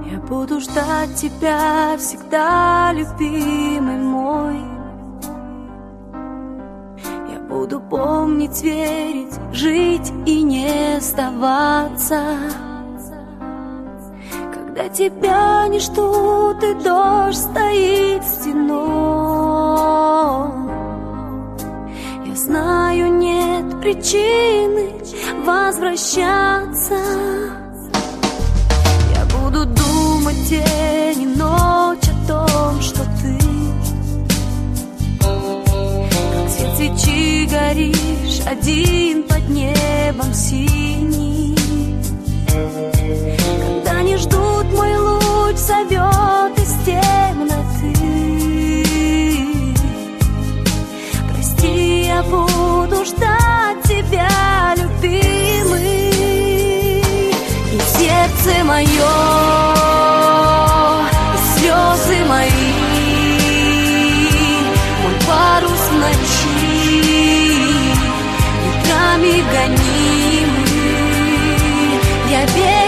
Я буду ждать тебя всегда, любимый мой. Я буду помнить, верить, жить и не сдаваться. Когда тебя не ждут и дождь стоит стеной, я знаю, нет причины возвращаться. Я буду думать день и ночь о том, что ты, как свет свечи, горишь один под небом синим. Когда не ждут, мой луч зовет из темноты. Прости, я буду ждать тебя, любимый. И сердце мое, и слезы мои, мой парус в ночи, ветрами гонимый. Я верю